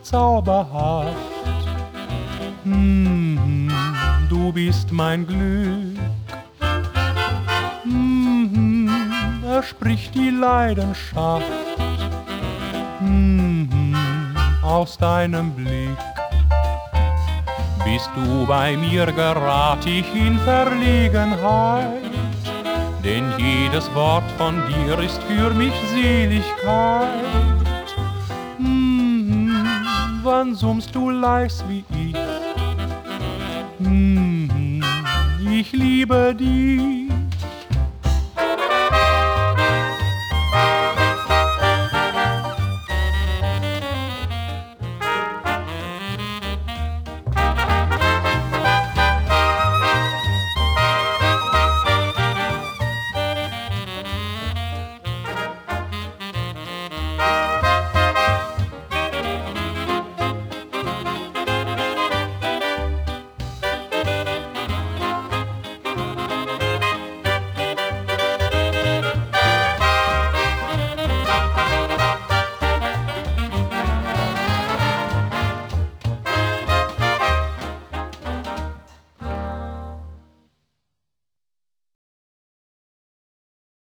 zauberhaft. Du bist mein Glück. Er spricht die Leidenschaft aus deinem Blick. Bist du bei mir, gerat ich in Verlegenheit, denn jedes Wort von dir ist für mich Seligkeit. Wann summst du leis wie ich? Ich liebe dich.